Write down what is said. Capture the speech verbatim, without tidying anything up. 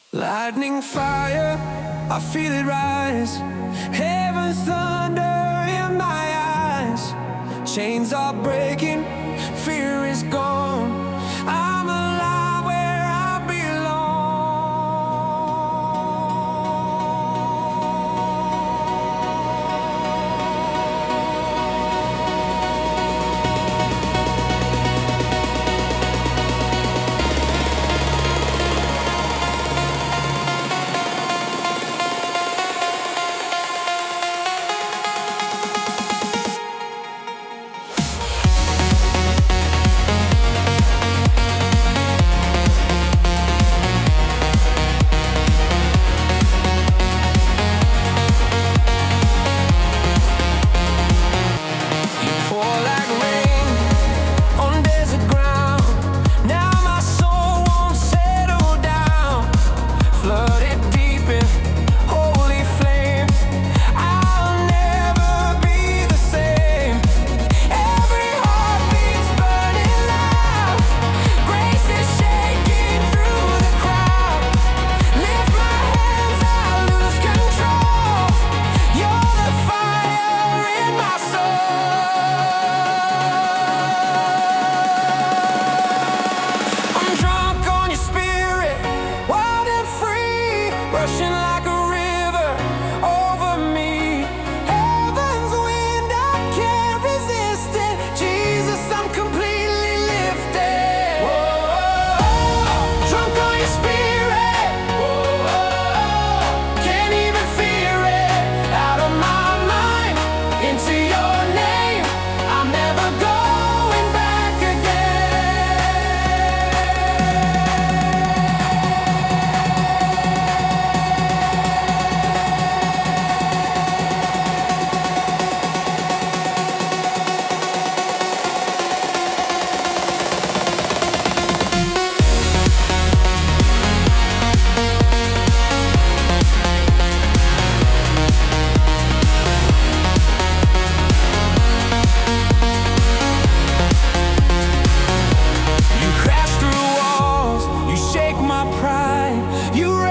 Lightning, fire, I feel it rise. Heaven's thunder in my eyes. Chains are breaking, fear is gone. I'm alive where I belong. Rushing like a river over me. Heaven's wind, I can't resist it. Jesus, I'm completely lifted. Whoa, drunk on your spirit. Whoa, can't even fear it. Out of my mind, into your name. I'm never going back my pride. You